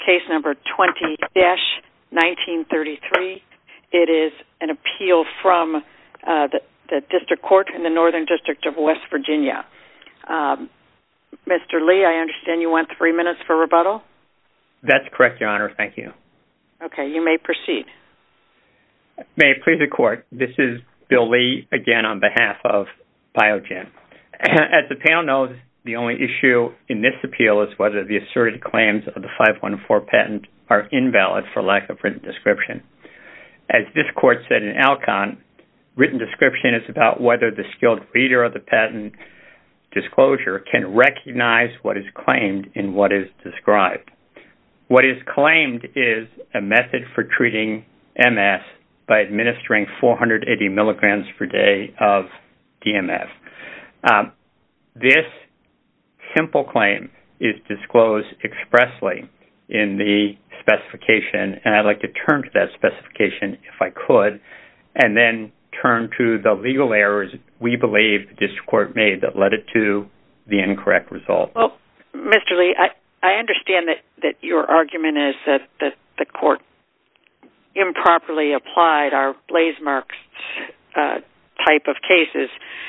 case number 20-1933. It is an appeal from the District Court in the Northern District of West Virginia. Mr. Lee, I understand you want 3 minutes for rebuttal? That's correct, Your Honor. Thank you. Okay, you may proceed. May it please the Court, this is Bill Lee, again on behalf of Biogen. As the panel knows, the only issue in this appeal is whether the asserted claims of the 514 patent are invalid for lack of written description. As this Court said in Alcon, written description is about whether the skilled reader of the patent disclosure can recognize what is claimed in what is described. What is claimed is a method for treating MS by administering 480 milligrams per day of DMF. This simple claim is disclosed expressly in the specification, and I'd like to turn to that specification if I could, and then turn to the legal errors we believe the District Court made that led it to the incorrect result. Well, Mr. Lee, I understand that your argument is that the Court improperly applied our blaze marks type of cases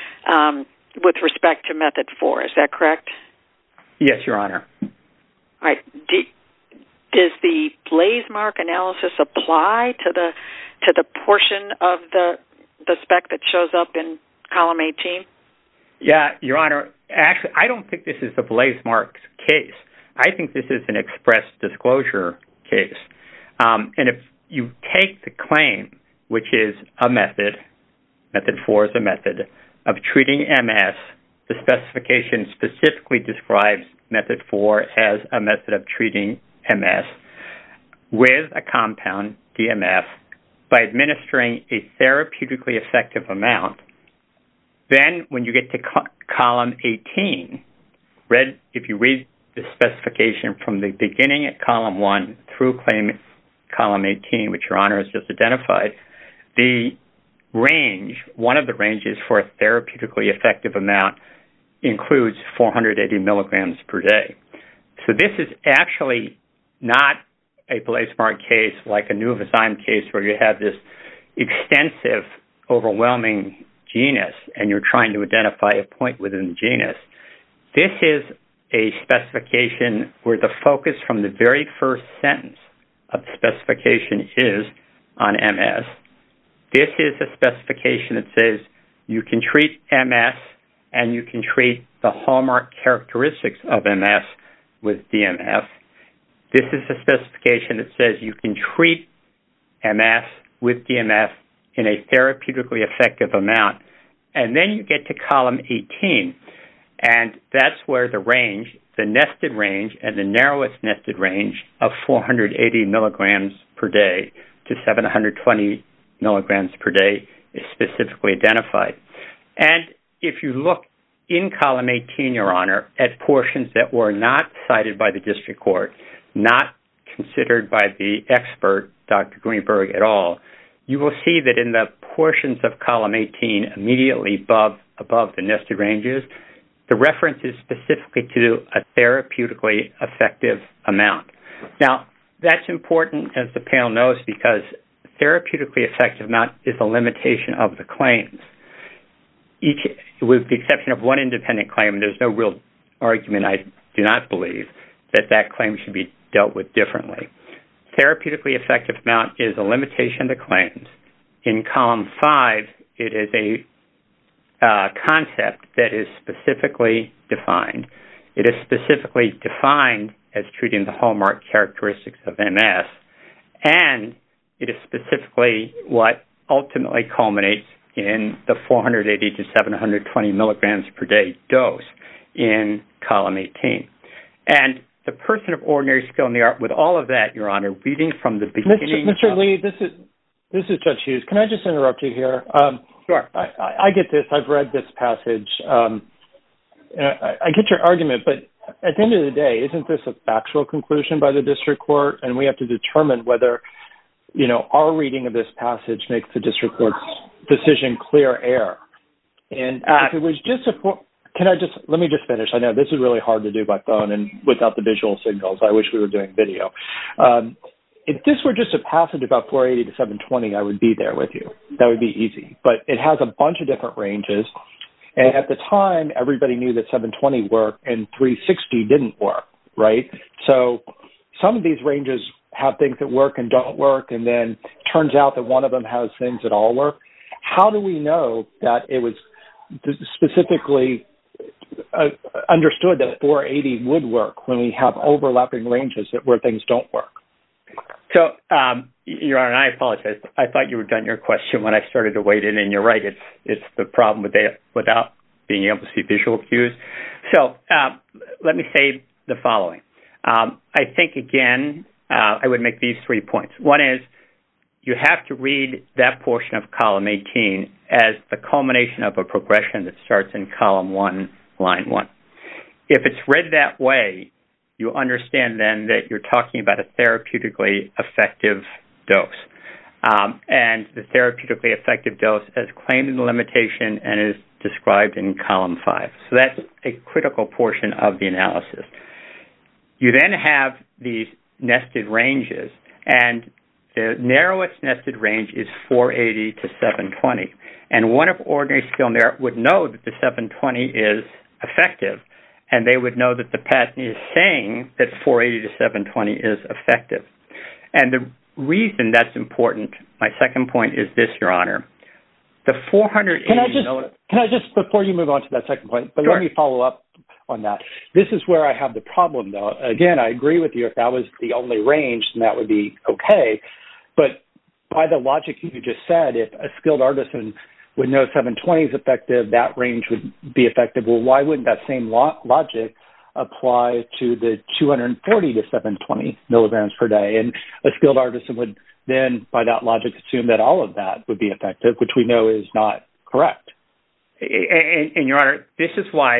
with respect to Method 4. Is that correct? Yes, Your Honor. All right. Does the blaze mark analysis apply to the portion of the spec that shows up in column 18? Yeah, Your Honor. Actually, I don't think this is a blaze marks case. I think this is an express disclosure case. And if you take the claim, which is a method, Method 4 is a method, of treating MS, the specification specifically describes Method 4 as a method of treating MS with a compound, DMF, by administering a therapeutically effective amount. Then when you get to column 18, if you read the specification from the beginning at column 1 through column 18, which Your Honor has just identified, the range, one of the ranges for a therapeutically effective amount includes 480 milligrams per day. So this is actually not a blaze mark case like a Nuvazyme case where you have this extensive, overwhelming genus and you're trying to identify a point within the genus. This is a specification where the focus from the very first sentence of the specification is on MS. This is a specification that says you can treat MS and you can treat the hallmark characteristics of MS with DMF. This is a specification that says you can treat MS with DMF in a therapeutically effective amount. And then you get to column 18, and that's where the range, the nested range and the narrowest nested range of 480 milligrams per day to 720 milligrams per day is specifically identified. And if you look in column 18, Your Honor, at portions that were not cited by the District Court, not considered by the expert, Dr. Greenberg, at all, you will see that in the portions of column 18 immediately above the nested ranges, the reference is specifically to a therapeutically effective amount. Now, that's important, as the panel knows, because therapeutically effective amount is a limitation of the claims. With the exception of one independent claim, there's no real argument, I do not believe, that claim should be dealt with differently. Therapeutically effective amount is a limitation of the claims. In column 5, it is a concept that is specifically defined. It is specifically defined as treating the hallmark characteristics of MS, and it is specifically what ultimately culminates in the 480 to 720 milligrams per day dose in column 18. And the person of ordinary skill in the art, with all of that, Your Honor, reading from the beginning... Mr. Lee, this is Judge Hughes. Can I just interrupt you here? Sure. I get this. I've read this passage. I get your argument, but at the end of the day, isn't this a factual conclusion by the District Court? And we have to determine whether, our reading of this passage makes the District Court's decision clear error. And if it was just let me just finish. I know this is really hard to do by phone and without the visual signals. I wish we were doing video. If this were just a passage about 480 to 720, I would be there with you. That would be easy. But it has a bunch of different ranges. And at the time, everybody knew that 720 worked and 360 didn't work, right? So some of these ranges have things that work and don't work, and then turns out that one of them has things that all work. How do we know that it was specifically understood that 480 would work when we have overlapping ranges where things don't work? So, Your Honor, and I apologize. I thought you were done your question when I started to wade in, and you're right. It's the problem without being able to see visual cues. So let me say the following. I think, again, I would make these 3 points. One is you have to read that portion of column 18 as the culmination of a progression that starts in column 1, line 1. If it's read that way, you understand then that you're talking about a therapeutically effective dose. And the therapeutically effective dose as claimed in the limitation and is described in column 5. So that's a critical portion of the analysis. You then have these nested ranges, and the narrowest nested range is 480 to 720. And one of ordinary skill in there would know that the 720 is effective, and they would know that the patent is saying that 480 to 720 is effective. And the reason that's important, my second point is this, Your Honor. The 480... Can I just, before you move on to that second point, but Sure. Let me follow up on that. This is where I have the problem, though. Again, I agree with you. If that was the only range, then that would be okay. But by the logic you just said, if a skilled artisan would know 720 is effective, that range would be effective. Well, why wouldn't that same logic apply to the 240 to 720 milligrams per day? And a skilled artisan would then, by that logic, assume that all of that would be effective, which we know is not correct. And Your Honor, this is why,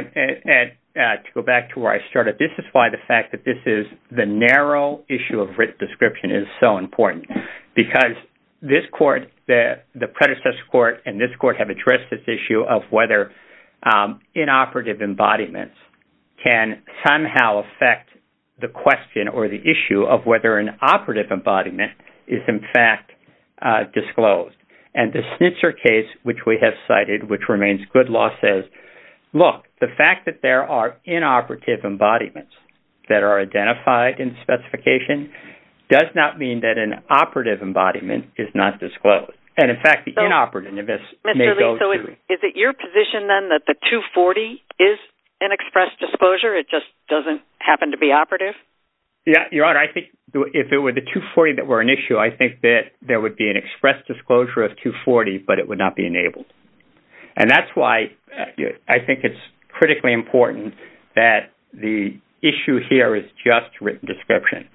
to go back to where I started, this is why the fact that this is the narrow issue of written description is so important. Because this court, the predecessor court, and this court have addressed this issue of whether inoperative embodiments can somehow affect the question or the issue of whether an operative embodiment is in fact disclosed. And the Snitzer case, which we have cited, which remains good law, says, look, the fact that there are inoperative embodiments that are identified in the specification does not mean that an operative embodiment is not disclosed. And in fact, the inoperativeness may go to... Mr. Lee, is it your position then that the 240 is an express disclosure? It just doesn't happen to be operative? Yeah, Your Honor, I think if it were the 240 that were an issue, I think that there would be an express disclosure of 240, but it would not be enabled. And that's why I think it's critically important that the issue here is just written description.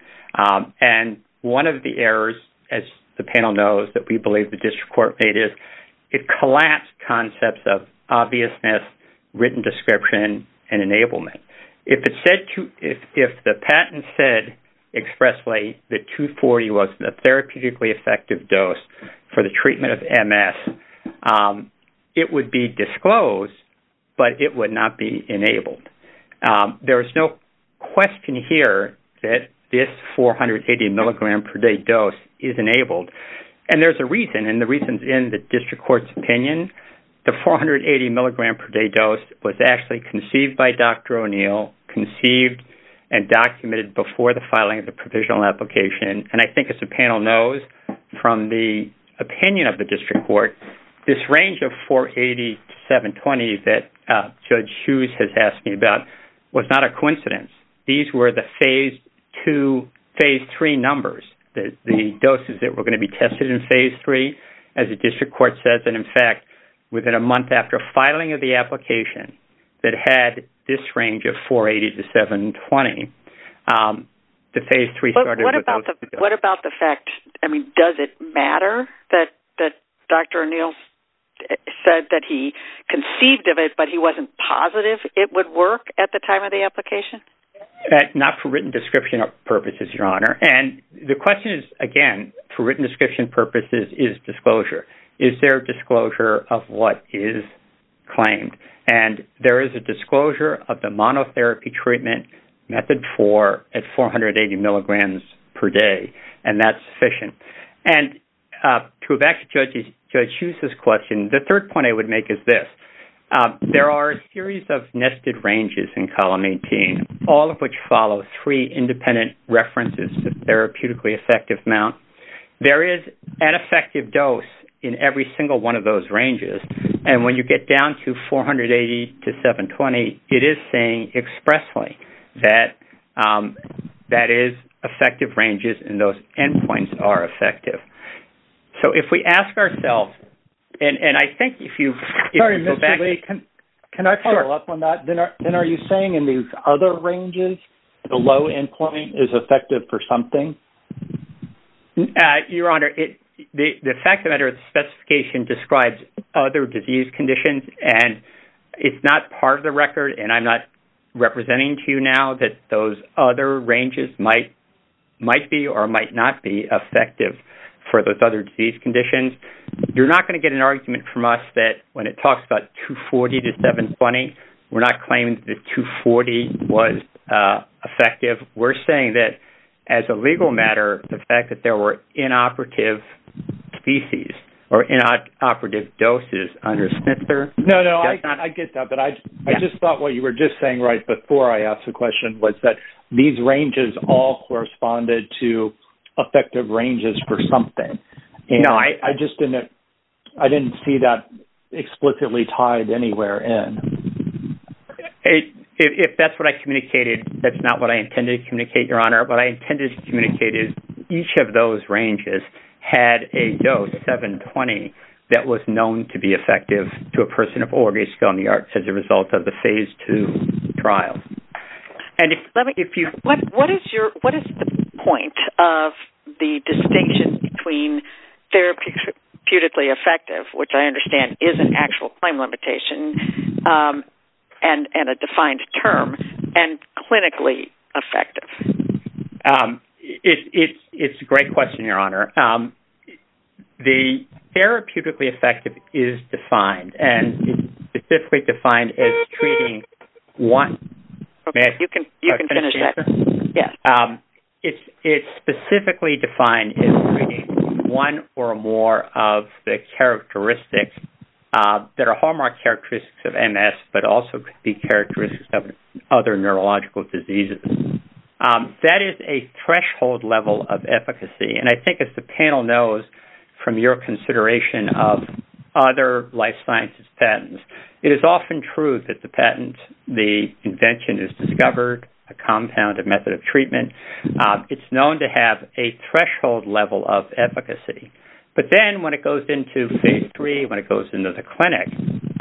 And one of the errors, as the panel knows, that we believe the district court made is it collapsed concepts of obviousness, written description, and enablement. If it said if the patent said expressly that 240 was a therapeutically effective dose for the treatment of MS, it would be disclosed, but it would not be enabled. There is no question here that this 480 milligram per day dose is enabled. And there's a reason, and the reason's in the district court's opinion. The 480 milligram per day dose was actually conceived by Dr. O'Neill, conceived and documented before the filing of the provisional application. And I think, as the panel knows from the opinion of the district court, this range of 480 to 720 that Judge Hughes has asked me about was not a coincidence. These were the phase 3 numbers, the doses that were going to be tested in phase 3, as the district court says. And in fact, within a month after filing of the application that had this range of 480 to 720, the phase 3 started with those. What about the fact, I mean, does it matter that Dr. O'Neill said that he conceived of it, but he wasn't positive it would work at the time of the application? Not for written description purposes, Your Honor. And the question is, again, for written description purposes, is disclosure. Is there disclosure of what is claimed. And there is a disclosure of the monotherapy treatment method 4 at 480 milligrams per day, and that's sufficient. And to go back to Judge Hughes' question, the third point I would make is this. There are a series of nested ranges in column 18, all of which follow 3 independent references to therapeutically effective amount. There is an effective dose in every single one of those ranges, and when you get down to 480 to 720, it is saying expressly that that is effective ranges and those endpoints are effective. So if we ask ourselves, and I think if you Sorry, go Mr. back... Lee, can I follow up on that? Then are you saying in these other ranges, the low endpoint is effective for something? Your Honor, the fact of the matter is the specification describes other disease conditions, and it's not part of the record, and I'm not representing to you now that those other ranges might be or might not be effective for those other disease conditions. You're not going to get an argument from us that when it talks about 240 to 720, we're not claiming that 240 was effective. We're saying that as a legal matter, the fact that there were inoperative species or inoperative doses under Snitzer... No, I get that, but I just thought what you were just saying right before I asked the question was that these ranges all corresponded to effective ranges for something. And no, I just didn't see that explicitly tied anywhere in. If that's what I communicated, that's not what I intended to communicate, Your Honor. What I intended to communicate is each of those ranges had a dose, 720, that was known to be effective to a person of ordinary skill in the arts as a result of the phase 2 trials. And what is the point of the distinction between therapeutically effective, which I understand is an actual claim limitation, and a defined term, and clinically effective? It's a great question, Your Honor. The therapeutically effective is defined, and it's specifically defined as treating one. Okay, you can finish that. Yes. It's specifically defined as treating one or more of the characteristics that are hallmark characteristics of MS, but also could be characteristics of other neurological diseases. That is a threshold level of efficacy, and I think as the panel knows from your consideration of other life sciences patents, it is often true that the invention is discovered, a compound, a method of treatment. It's known to have a threshold level of efficacy. But then when it goes into phase 3, when it goes into the clinic,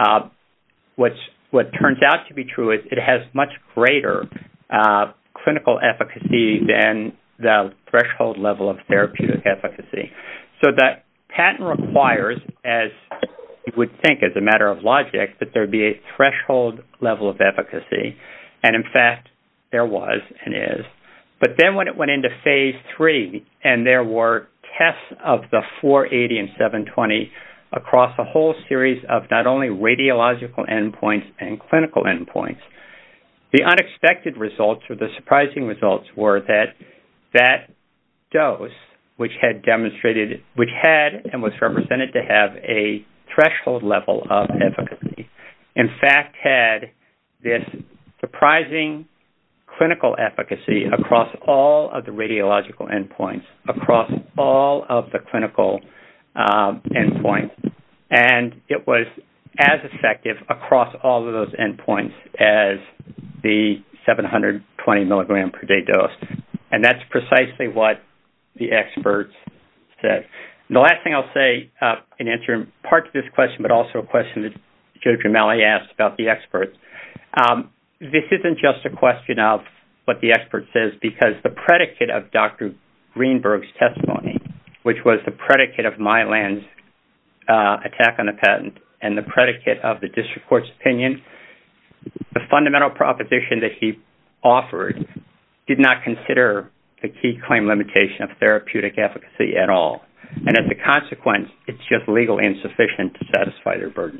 what turns out to be true is it has much greater clinical efficacy than the threshold level of therapeutic efficacy. So that patent requires, as you would think as a matter of logic, that there be a threshold level of efficacy. And in fact, there was and is. But then when it went into phase 3 and there were tests of the 480 and 720 across a whole series of not only radiological endpoints and clinical endpoints, the unexpected results or the surprising results were that dose, which had and was represented to have a threshold level of efficacy, in fact had this surprising clinical efficacy across all of the radiological endpoints, across all of the clinical endpoints, and it was as effective across all of those endpoints as the 720 milligram per day dose. And that's precisely what the experts said. And the last thing I'll say in answering part of this question, but also a question that Judge O'Malley asked about the experts, this isn't just a question of what the expert says, because the predicate of Dr. Greenberg's testimony, which was the predicate of Mylan's attack on the patent and the predicate of the district court's opinion, the fundamental proposition that he offered did not consider the key claim limitation of therapeutic efficacy at all. And as a consequence, it's just legally insufficient to satisfy their burden.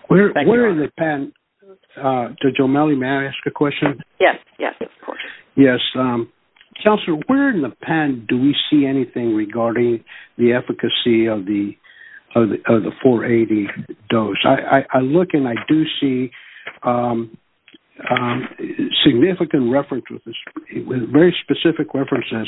Where in the patent, Judge O'Malley, may I ask a question? Yes, of course. Yes. Counselor, where in the patent do we see anything regarding the efficacy of the 480 dose? I look and I do see significant references, with very specific references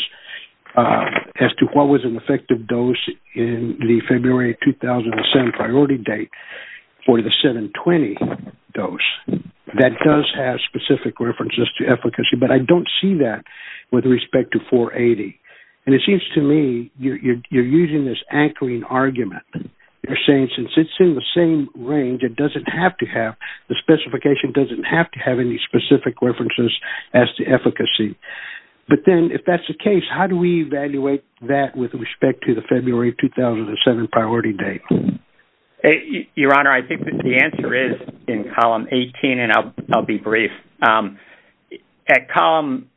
as to what was an effective dose in the February 2007 priority date for the 720 dose. That does have specific references to efficacy, but I don't see that with respect to 480. And it seems to me you're using this anchoring argument. You're saying since it's in the same range, it doesn't have to have, the specification doesn't have to have any specific references as to efficacy. But then if that's the case, how do we evaluate that with respect to the February 2007 priority date? Your Honor, I think that the answer is in column 18, and I'll be brief. At column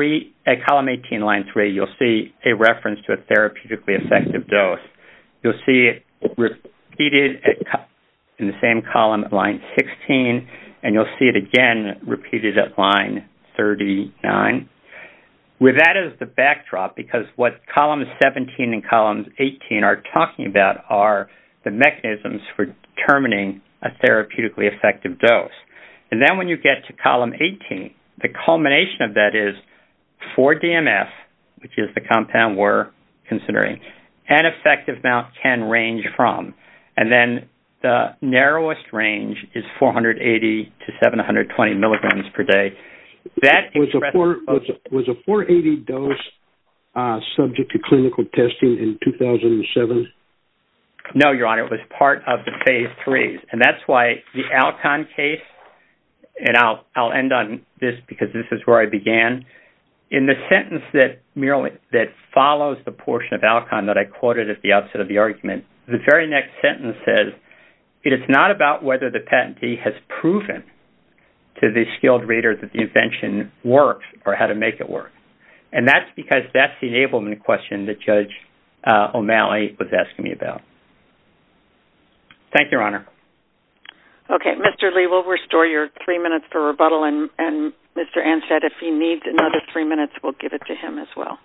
18, line 3, you'll see a reference to a therapeutically effective dose. You'll see it repeated in the same column at line 16, and you'll see it again repeated at line 39. With that as the backdrop, because what columns 17 and columns 18 are talking about are the mechanisms for determining a therapeutically effective dose. And then when you get to column 18, the culmination of that is for DMF, which is the compound we're considering, an effective amount can range from. And then the narrowest range is 480 to 720 milligrams per day. That was a 480 dose subject to clinical testing in 2007? No, Your Honor, it was part of the phase 3s. And that's why the Alcon case, and I'll end on this because this is where I began. In the sentence that follows the portion of Alcon that I quoted at the outset of the argument, the very next sentence says, it is not about whether the patentee has proven to the skilled reader that the invention works or how to make it work. And that's because that's the enablement question that Judge O'Malley was asking me about. Thank you, Your Honor. Okay, Mr. Lee, we'll restore your 3 minutes for rebuttal, and Mr. Anstead, if he needs another 3 minutes, we'll give it to him as well.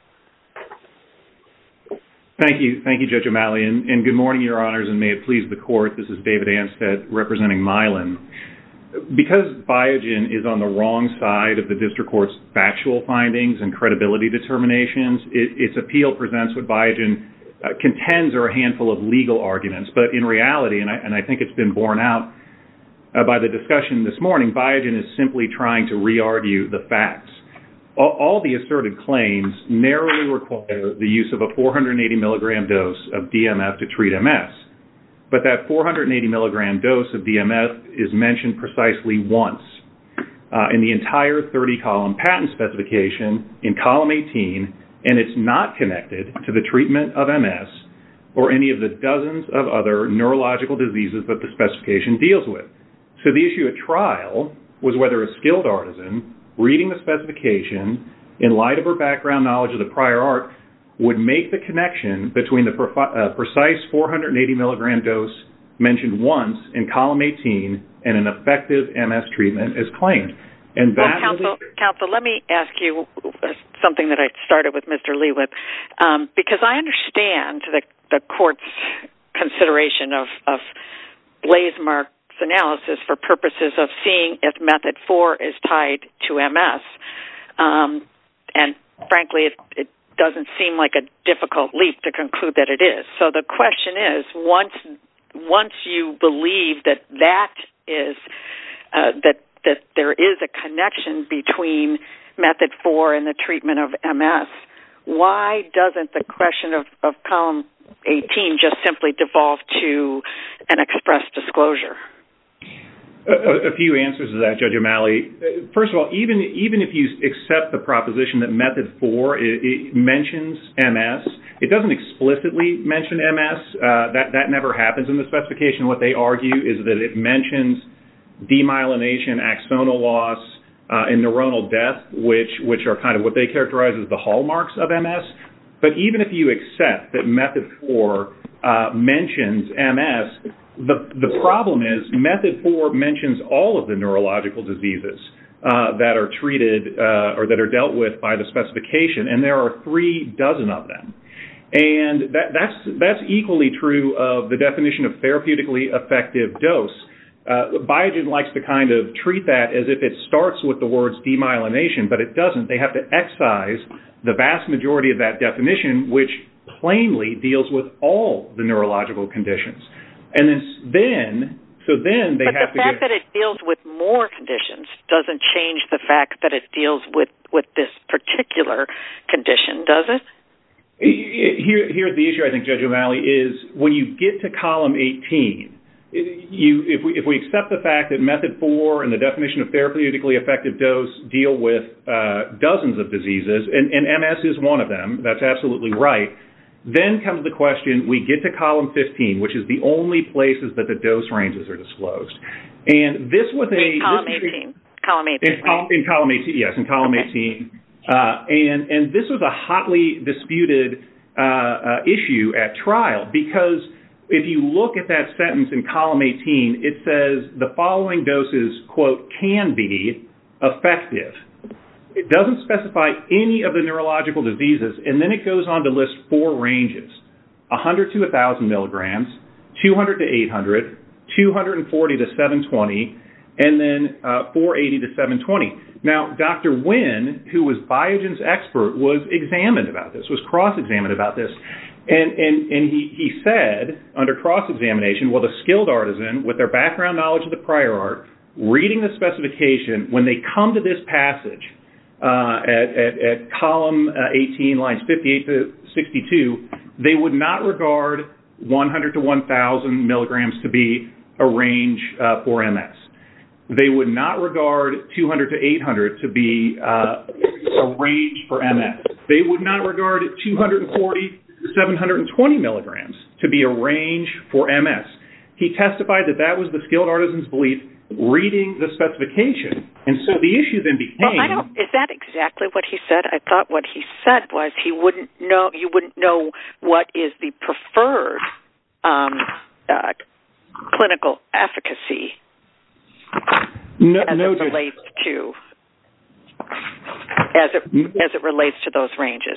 Thank you, Judge O'Malley, and good morning, Your Honors, and may it please the Court. This is David Anstead representing Mylan. Because Biogen is on the wrong side of the District Court's factual findings and credibility determinations, its appeal presents what Biogen contends are a handful of legal arguments. But in reality, and I think it's been borne out by the discussion this morning, Biogen is simply trying to re-argue the facts. All the asserted claims narrowly require the use of a 480 milligram dose of DMF to treat MS. But that 480 milligram dose of DMF is mentioned precisely once in the entire 30-column patent specification in column 18, and it's not connected to the treatment of MS or any of the dozens of other neurological diseases that the specification deals with. So the issue at trial was whether a skilled artisan reading the specification in light of her background knowledge of the prior art would make the connection between the precise 480 milligram dose mentioned once in column 18 and an effective MS treatment as claimed. And Counsel, let me ask you something that I started with Mr. Lee with, because I understand the Court's consideration of Blasemark's analysis for purposes of seeing if method 4 is tied to MS. And frankly, it doesn't seem like a difficult leap to conclude that it is. So the question is, once you believe that is that there is a connection between method 4 and the treatment of MS, why doesn't the question of column 18 just simply devolve to an express disclosure? A few answers to that, Judge O'Malley. First of all, even if you accept the proposition that method 4 it mentions MS, it doesn't explicitly mention MS. That never happens in the specification. What they argue is that it mentions demyelination, axonal loss, and neuronal death, which are kind of what they characterize as the hallmarks of MS. But even if you accept that method 4 mentions MS. The problem is Method 4 mentions all of the neurological diseases that are treated or that are dealt with by the specification, and there are 36 of them. And that's equally true of the definition of therapeutically effective dose. Biogen likes to kind of treat that as if it starts with the words demyelination, but it doesn't. They have to excise the vast majority of that definition, which plainly deals with all the neurological conditions. And then they have to. But the fact that it deals with more conditions doesn't change the fact that it deals with this particular condition, does it? Here's the issue, I think, Judge O'Malley, is when you get to column 18, if we accept the fact that Method 4 and the definition of therapeutically effective dose deal with dozens of diseases, and MS is one of them, that's absolutely right, then comes the question, we get to column 15, which is the only places that the dose ranges are disclosed. And this was column 18. In column 18, yes, in column 18. And this was a hotly disputed issue at trial, because if you look at that sentence in column 18, it says the following doses, quote, can be effective. It doesn't specify any of the neurological diseases, and then it goes on to list 4 ranges, 100 to 1,000 milligrams, 200 to 800, 240 to 720, and then 480 to 720. Now, Dr. Nguyen, who was Biogen's expert, was examined about this, was cross-examined about this, and he said, under cross-examination, well, the skilled artisan, with their background knowledge of the prior art, reading the specification, when they come to this passage at column 18, lines 58 to 62, they would not regard 100 to 1,000 milligrams to be a range for MS. They would not regard 200 to 800 to be a range for MS. They would not regard 240 to 720 milligrams to be a range for MS. He testified that was the skilled artisan's belief reading the specification. And so the issue then became... Well, is that exactly what he said? I thought what he said was you wouldn't know what is the preferred clinical efficacy as it relates to those ranges.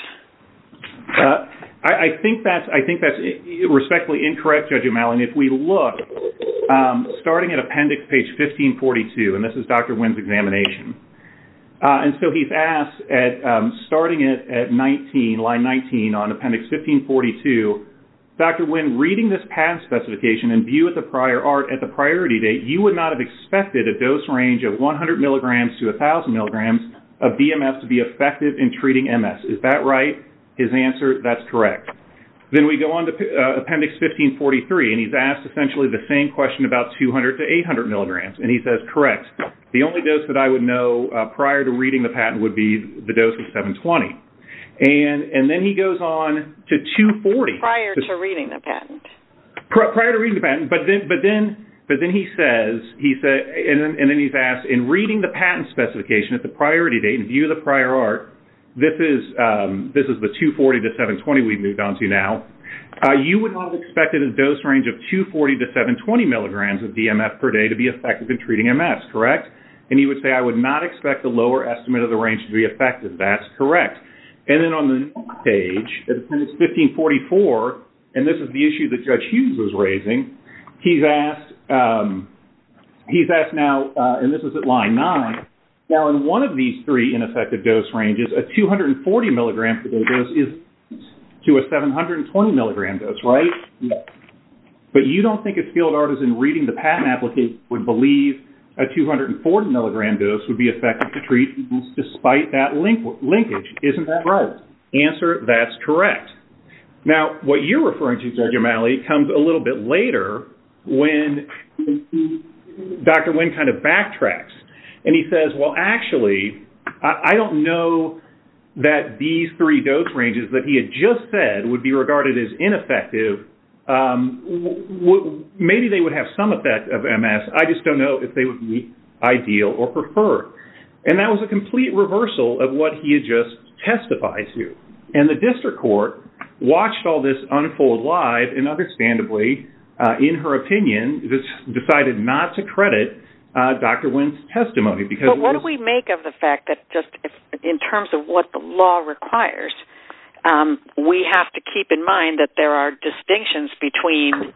I think that's respectfully incorrect, Judge O'Malley. If we look, starting at appendix page 1542, and this is Dr. Nguyen's examination, and so he's asked starting at 19, line 19 on appendix 1542. Dr. Nguyen, reading this patent specification in view of the prior art at the priority date, you would not have expected a dose range of 100 milligrams to 1,000 milligrams of DMF to be effective in treating MS. Is that right? His answer, that's correct. Then we go on to appendix 1543, and he's asked essentially the same question about 200 to 800 milligrams, and he says, correct. The only dose that I would know prior to reading the patent would be the dose of 720. And then he goes on to 240. Prior to reading the patent. Prior to reading the patent, but then he says, and then he's asked, in reading the patent specification at the priority date in view of the prior art, this is the 240 to 720 we've moved on to now. You would not have expected a dose range of 240 to 720 milligrams of DMF per day to be effective in treating MS, correct? And he would say, I would not expect the lower estimate of the range to be effective. That's correct. And then on the next page, at appendix 1544, and this is the issue that Judge Hughes was raising, he's asked now, and this is at line 9, now in one of these 3 ineffective dose ranges, a 240 milligram per day dose is to a 720 milligram dose, right? Yes. But you don't think a skilled artisan reading the patent application would believe a 240 milligram dose would be effective to treat despite that linkage. Isn't that right? Answer, that's correct. Now, what you're referring to, Judge O'Malley, comes a little bit later when Dr. Nguyen kind of backtracks. And he says, well, actually, I don't know that these 3 dose ranges that he had just said would be regarded as ineffective. Maybe they would have some effect of MS. I just don't know if they would be ideal or preferred. And that was a complete reversal of what he had just testified to. And the district court watched all this unfold live and understandably, in her opinion, decided not to credit Dr. Wynn's testimony. But what do we make of the fact that in terms of what the law requires, we have to keep in mind that there are distinctions between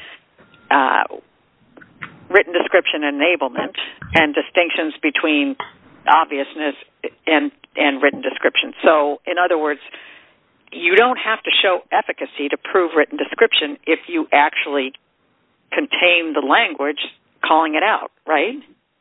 written description enablement and distinctions between obviousness and written description. So, in other words, you don't have to show efficacy to prove written description if you actually contain the language calling it out, right?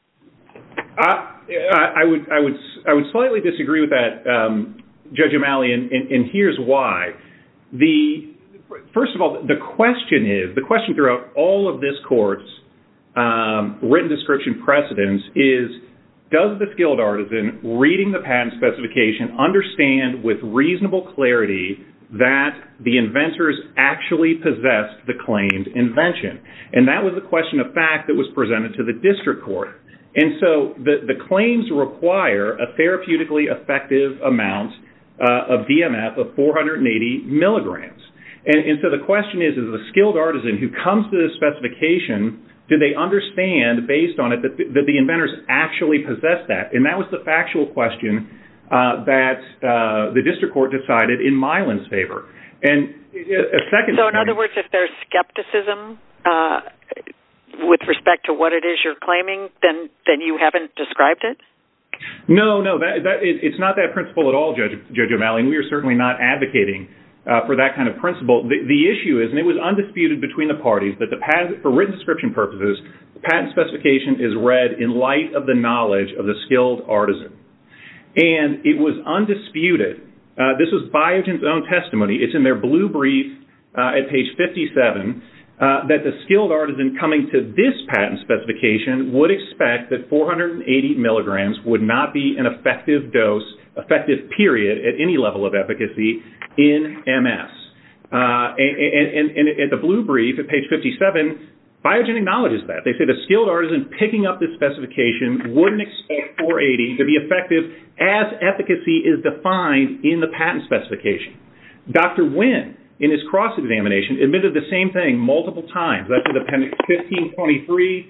I would slightly disagree with that, Judge O'Malley, and here's why. First of all, the question throughout all of this court's written description precedence is, does the skilled artisan reading the patent specification understand with reasonable clarity that the inventors actually possessed the claimed invention? And that was the question of fact that was presented to the district court. And so the claims require a therapeutically effective amount of DMF of 480 milligrams. And so the question is the skilled artisan who comes to this specification, do they understand, based on it, that the inventors actually possess that? And that was the factual question that the district court decided in Milan's favor. And a second So, in other words, if there's skepticism with respect to what it is you're claiming, then you haven't described it? No, it's not that principle at all, Judge O'Malley, and we are certainly not advocating for that kind of principle. The issue is, and it was undisputed between the parties, that the patent, for written description purposes, the patent specification is read in light of the knowledge of the skilled artisan. And it was undisputed. This was Biogen's own testimony. It's in their blue brief at page 57, that the skilled artisan coming to this patent specification would expect that 480 milligrams would not be an effective dose, effective period, at any level of efficacy in MS. And at the blue brief at page 57, Biogen acknowledges that. They say the skilled artisan picking up this specification wouldn't expect 480 to be effective as efficacy is defined in the patent specification. Dr. Wynn, in his cross-examination, admitted the same thing multiple times. That's in appendix 1523,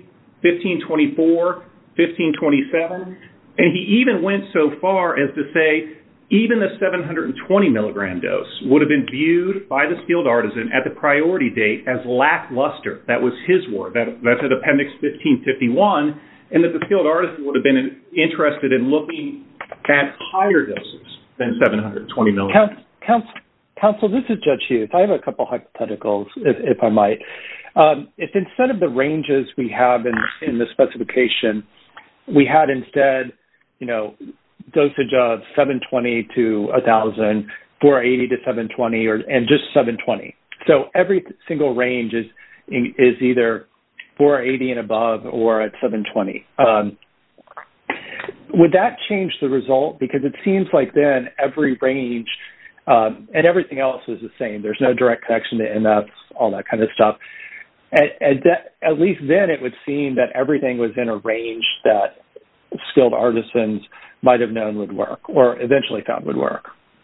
1524, 1527. And he even went so far as to say even the 720 milligram dose would have been viewed by the skilled artisan at the priority date as lackluster. That was his word. That's at appendix 1551, and that the skilled artisan would have been interested in looking at higher doses than 720 milligrams. Counsel, this is Judge Hughes. I have a couple hypotheticals, if I might. If instead of the ranges we have in the specification, we had instead, dosage of 720 to 1,000, 480 to 720, and just 720. So every single range is either 480 and above or at 720. Would that change the result? Because it seems like then every range and everything else is the same. There's no direct connection to MF, all that kind of stuff. At least then it would seem that everything was in a range that skilled artisans might have known would work or eventually found would work.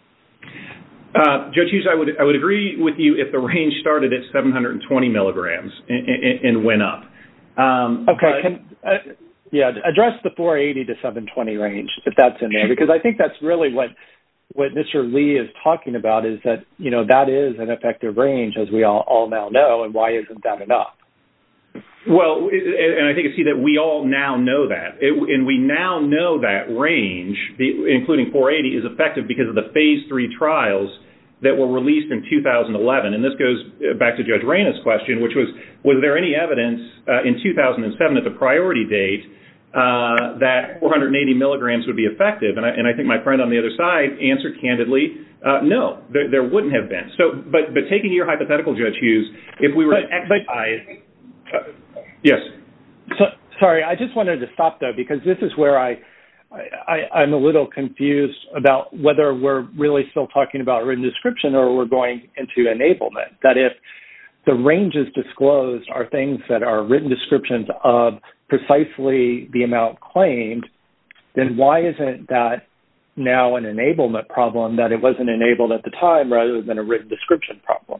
Judge Hughes, I would agree with you if the range started at 720 milligrams and went up. Okay. Address the 480 to 720 range, if that's in there, because I think that's really what Mr. Lee is talking about is that, that is an effective range, as we all now know, and why isn't that enough? Well, and I think it's that we all now know that. And we now know that range, including 480, is effective because of the phase 3 trials that were released in 2011. And this goes back to Judge Reyna's question, which was there any evidence in 2007 at the priority date that 480 milligrams would be effective? And I think my friend on the other side answered candidly, no, there wouldn't have been. So, but taking your hypothetical, Judge Hughes, if we were to exercise... yes. Sorry, I just wanted to stop, though, because this is where I'm a little confused about whether we're really still talking about written description or we're going into enablement. That if the ranges disclosed are things that are written descriptions of precisely the amount claimed, then why isn't that now an enablement problem that it wasn't enabled at the time rather than a written description problem?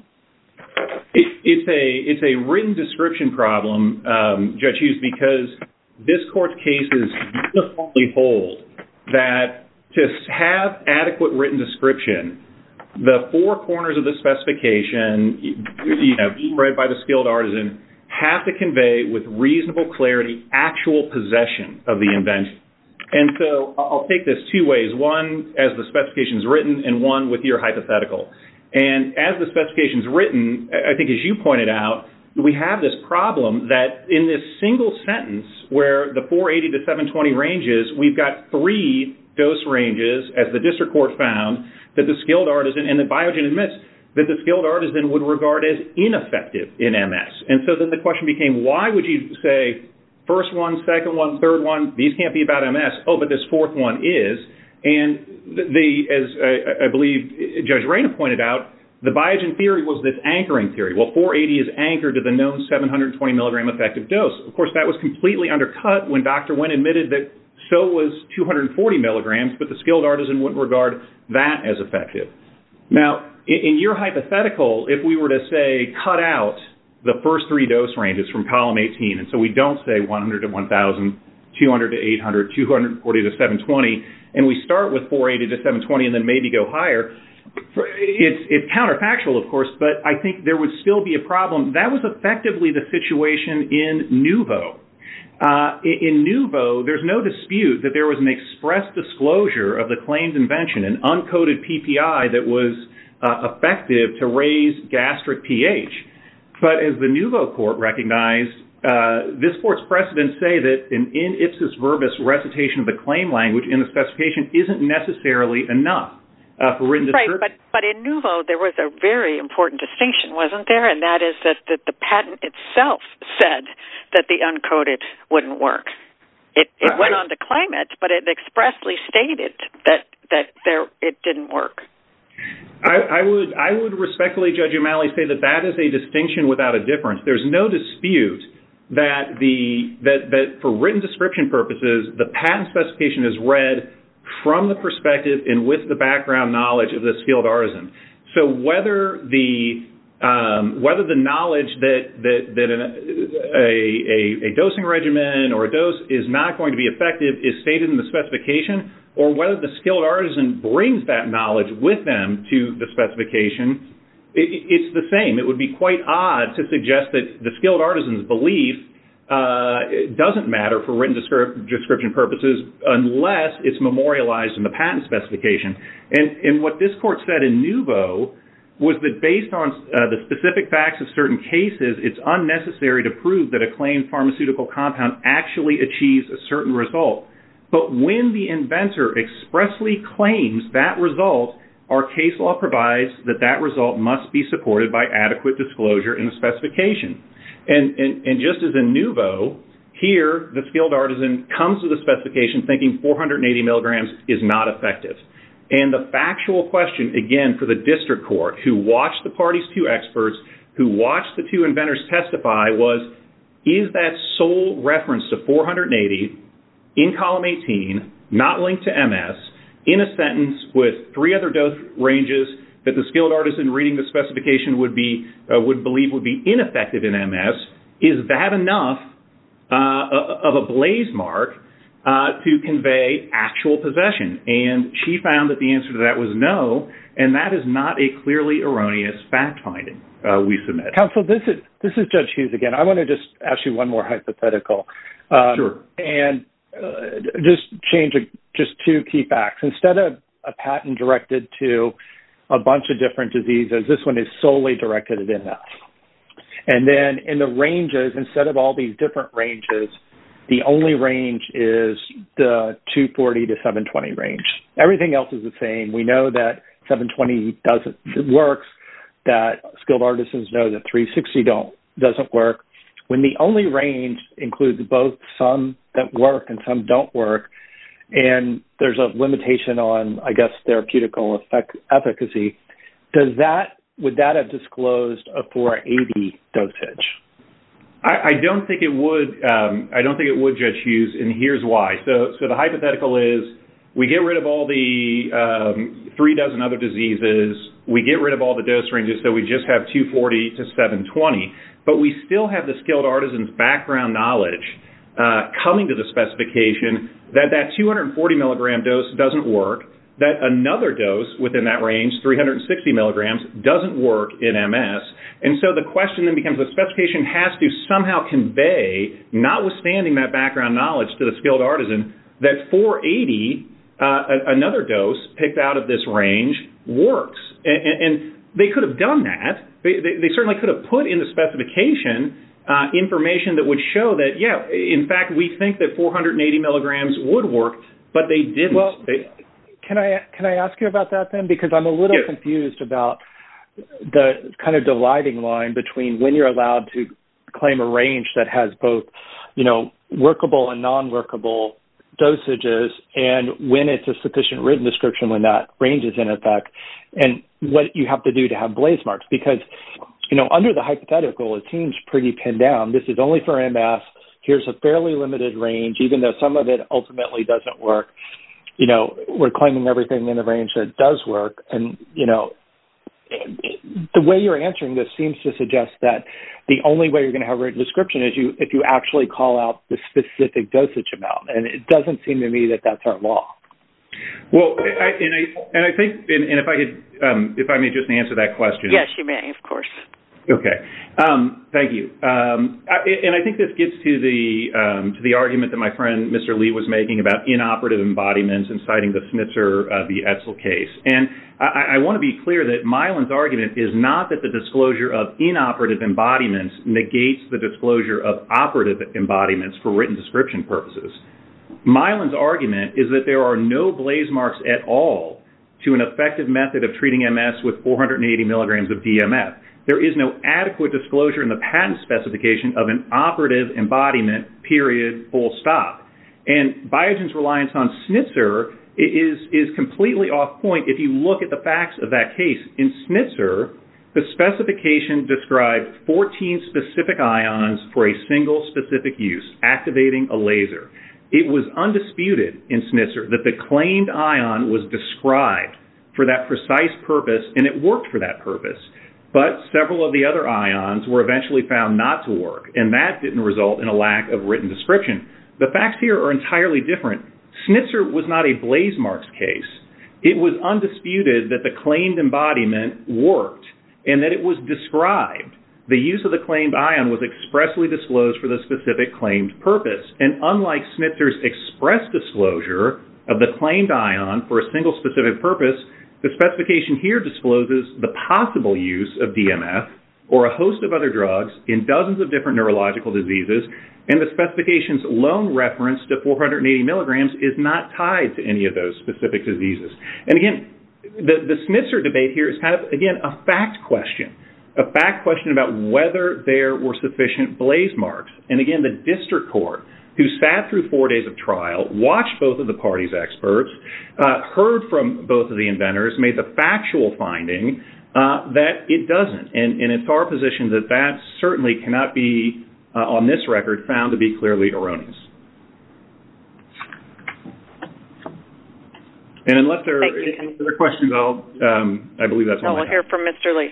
It's a written description problem, Judge Hughes, because this court's cases uniformly hold that to have adequate written description, the four corners of the specification, being read by the skilled artisan, have to convey with reasonable clarity actual possession of the invention. And so I'll take this two ways, one as the specification is written and one with your hypothetical. And as the specification is written, I think as you pointed out, we have this problem that in this single sentence where the 480 to 720 ranges, we've got three dose ranges, as the district court found, that the skilled artisan, and that Biogen admits, that the skilled artisan would regard as ineffective in MS. And so then the question became, why would you say, first one, second one, third one, these can't be about MS. Oh, but this fourth one is. And as I believe Judge Reyna pointed out, the Biogen theory was this anchoring theory. Well, 480 is anchored to the known 720 milligram effective dose. Of course, that was completely undercut when Dr. Nguyen admitted that so was 240 milligrams, but the skilled artisan wouldn't regard that as effective. Now, in your hypothetical, if we were to say cut out the first three dose ranges from column 18, and so we don't say 100 to 1,000, 200 to 800, 240 to 720, and we start with 480 to 720 and then maybe go higher, it's counterfactual, of course, but I think there would still be a problem. That was effectively the situation in Nuvo. In Nuvo, there's no dispute that there was an express disclosure of the claimed invention, an uncoded PPI that was effective to raise gastric pH. But as the Nuvo court recognized, this court's precedents say that an in ipsis verbis recitation of the claim language in the specification isn't necessarily enough for written description. Right, but in Nuvo, there was a very important distinction, wasn't there? And that is that the patent itself said that the uncoded wouldn't work. It went on to claim it, but it expressly stated that it didn't work. I would respectfully, Judge O'Malley, say that is a distinction without a difference. There's no dispute that that for written description purposes, the patent specification is read from the perspective and with the background knowledge of the skilled artisan. So whether the knowledge that a dosing regimen or a dose is not going to be effective is stated in the specification, or whether the skilled artisan brings that knowledge with them to the specification, it's the same. It would be quite odd to suggest that the skilled artisan's belief doesn't matter for written description purposes unless it's memorialized in the patent specification. And what this court said in Nuvo was that based on the specific facts of certain cases, it's unnecessary to prove that a claimed pharmaceutical compound actually achieves a certain result. But when the inventor expressly claims that result, our case law provides that result must be supported by adequate disclosure in the specification. And just as in Nuvo, here the skilled artisan comes to the specification thinking 480 milligrams is not effective. And the factual question, again, for the district court, who watched the parties' two experts, who watched the two inventors testify, was, is that sole reference to 480 in column 18, not linked to MS, in a sentence with three other dose ranges that the skilled artisan reading the specification would believe would be ineffective in MS, is that enough of a blaze mark to convey actual possession? And she found that the answer to that was no, and that is not a clearly erroneous fact finding we submit. Counsel, this is Judge Hughes again. I want to just ask you one more hypothetical. Sure. And just change just two key facts. Instead of a patent directed to a bunch of different diseases, this one is solely directed at MS. And then in the ranges, instead of all these different ranges, the only range is the 240 to 720 range. Everything else is the same. We know that 720 works, that skilled artisans know that 360 doesn't work. When the only range includes both some that work and some don't work, and there's a limitation on, I guess, therapeutical efficacy, would that have disclosed a 480 dosage? I don't think it would. I don't think it would, Judge Hughes, and here's why. So the hypothetical is we get rid of all the 36 other diseases, we get rid of all the dose ranges, so we just have 240 to 720, but we still have the skilled artisan's background knowledge coming to the specification that 240 milligram dose doesn't work, that another dose within that range, 360 milligrams, doesn't work in MS. And so the question then becomes the specification has to somehow convey, notwithstanding that background knowledge to the skilled artisan, that 480, another dose picked out of this range, works. And they could have done that. They certainly could have put in the specification information that would show that, yeah, in fact, we think that 480 milligrams would work, but they didn't. Well, can I ask you about that then? Because I'm a little confused about the kind of dividing line between when you're allowed to claim a range that has both, workable and non-workable dosages, and when it's a sufficient written description when that range is in effect, and what you have to do to have blaze marks. Because, under the hypothetical, it seems pretty pinned down. This is only for MS. Here's a fairly limited range, even though some of it ultimately doesn't work. We're claiming everything in the range that does work. And, the way you're answering this seems to suggest that the only way you're going to have a written description is if you actually call out the specific dosage amount. And it doesn't seem to me that that's our law. Well, I think if I may just answer that question. Yes, you may, of course. Okay, thank you. And I think this gets to the argument that my friend Mr. Lee was making about inoperative embodiments and citing the Snitzer v. Etzel case. And I want to be clear that Mylan's argument is not that the disclosure of inoperative embodiments negates the disclosure of operative embodiments for written description purposes. Mylan's argument is that there are no blaze marks at all to an effective method of treating MS with 480 milligrams of DMF. There is no adequate disclosure in the patent specification of an operative embodiment, period, full stop. And Biogen's reliance on Snitzer is completely off point if you look at the facts of that case. In Snitzer, the specification described 14 specific ions for a single specific use, activating a laser. It was undisputed in Snitzer that the claimed ion was described for that precise purpose, and it worked for that purpose. But several of the other ions were eventually found not to work, and that didn't result in a lack of written description. The facts here are entirely different. Snitzer was not a blaze marks case. It was undisputed that the claimed embodiment worked and that it was described. The use of the claimed ion was expressly disclosed for the specific claimed purpose. And unlike Snitzer's express disclosure of the claimed ion for a single specific purpose, the specification here discloses the possible use of DMF or a host of other drugs in dozens of different neurological diseases, and the specification's lone reference to 480 milligrams is not tied to any of those specific diseases. And again, the Snitzer debate here is kind of, again, a fact question about whether there were sufficient blaze marks. And again, the district court, who sat through 4 days of trial, watched both of the parties' experts, heard from both of the inventors, made the factual finding that it doesn't. And it's our position that that certainly cannot be, on this record, found to be clearly erroneous. And unless there are any other questions, I believe that's all I have. We'll hear from Mr. Lee.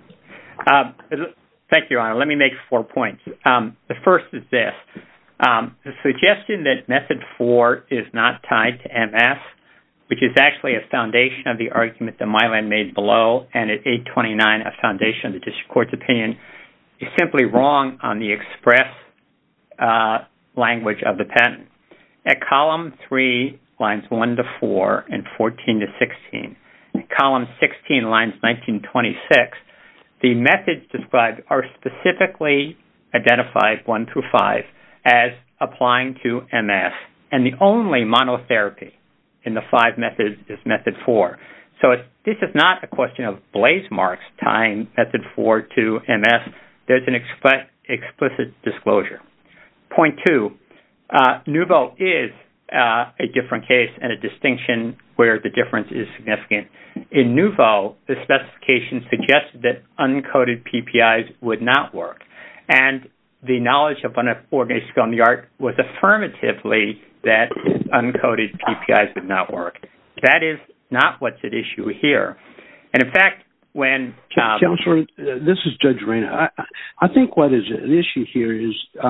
Thank you, Your Honor. Let me make 4 points. The first is this. The suggestion that Method 4 is not tied to MS, which is actually a foundation of the argument that Mylan made below, and at 829, a foundation of the district court's opinion, is simply wrong on the express language of the patent. At column 3, lines 1 to 4 and 14 to 16, at column 16, lines 19 to 26, the methods described are specifically identified 1 through 5 as applying to MS, and the only monotherapy in the 5 methods is Method 4. So this is not a question of blaze marks tying Method 4 to MS. There's an explicit disclosure. Point 2, Nuvo is a different case and a distinction where the difference is significant. In Nuvo, the specification suggested that uncoded PPIs would not work, and the knowledge of an organic skill in the art was affirmatively that uncoated PPIs would not work. That is not what's at issue here. And in fact, when Counselor, this is Judge Reyna. I think what is at issue here is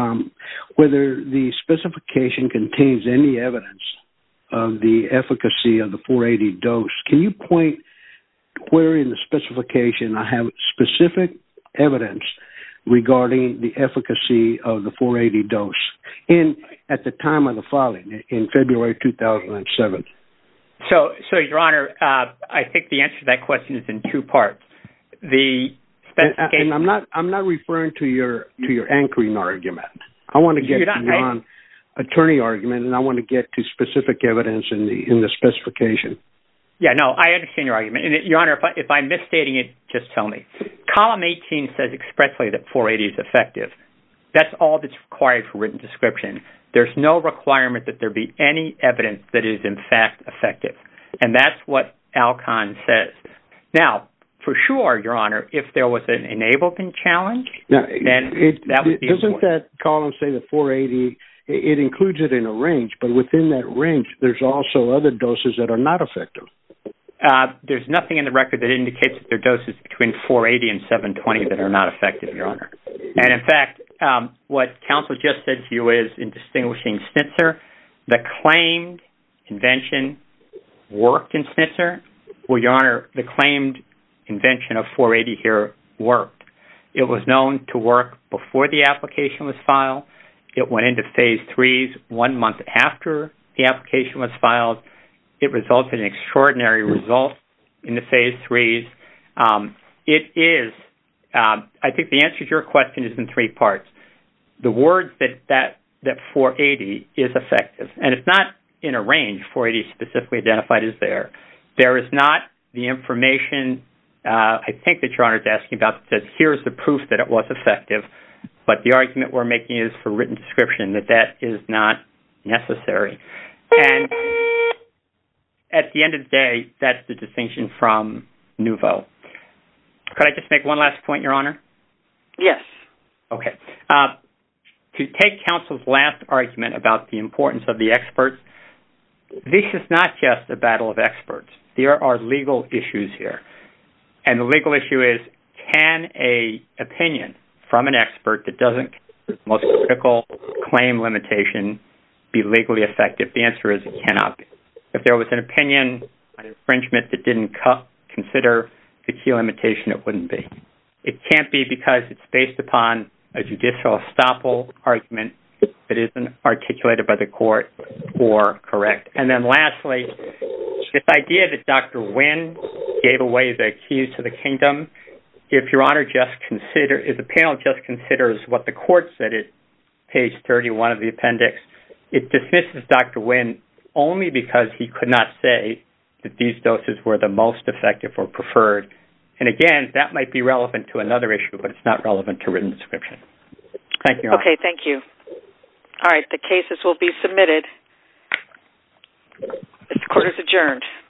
whether the specification contains any evidence of the efficacy of the 480 dose. Can you point where in the specification I have specific evidence regarding the efficacy of the 480 dose at the time of the filing in February 2007? So, Your Honor, I think the answer to that question is in two parts. The specification, and I'm not referring to your anchoring argument. I want to get beyond attorney argument, and I want to get to specific evidence in the specification. Yeah, no, I understand your argument. And Your Honor, if I'm misstating it, just tell me. Column 18 says expressly that 480 is effective. That's all that's required for written description. There's no requirement that there be any evidence that is in fact effective. And that's what Alcon says. Now, for sure, Your Honor, if there was an enablement challenge, then that would be doesn't important. That column say that 480, it includes it in a range, but within that range, there's also other doses that are not effective. There's nothing in the record that indicates that there are doses between 480 and 720 that are not effective, Your Honor. And in fact, what counsel just said to you is, in distinguishing Snitzer, the claimed invention worked in Snitzer. Well, Your Honor, the claimed invention of 480 here worked. It was known to work before the application was filed. It went into phase 3s 1 month after the application was filed. It resulted in extraordinary results in the phase 3s. It is, I think the answer to your question is in three parts. The words that 480 is effective, and it's not in a range, 480 specifically identified as there. There is not the information, I think that Your Honor is asking about, that says here's the proof that it was effective, but the argument we're making is for written description that is not necessary. And at the end of the day, that's the distinction from Nouveau. Could I just make one last point, Your Honor? Yes. Okay. To take counsel's last argument about the importance of the experts, this is not just a battle of experts. There are legal issues here. And the legal issue is, can a opinion from an expert that doesn't the most critical claim limitation be legally effective? The answer is it cannot be. If there was an opinion on infringement that didn't consider the key limitation, it wouldn't be. It can't be because it's based upon a judicial estoppel argument that isn't articulated by the court or correct. And then lastly, this idea that Dr. Nguyen gave away the keys to the kingdom, if Your Honor if the panel just considers what the court said at page 31 of the appendix, it dismisses Dr. Nguyen only because he could not say that these doses were the most effective or preferred. And again, that might be relevant to another issue, but it's not relevant to written description. Thank you, Your Honor. Okay, thank you. All right, the cases will be submitted. This court is adjourned.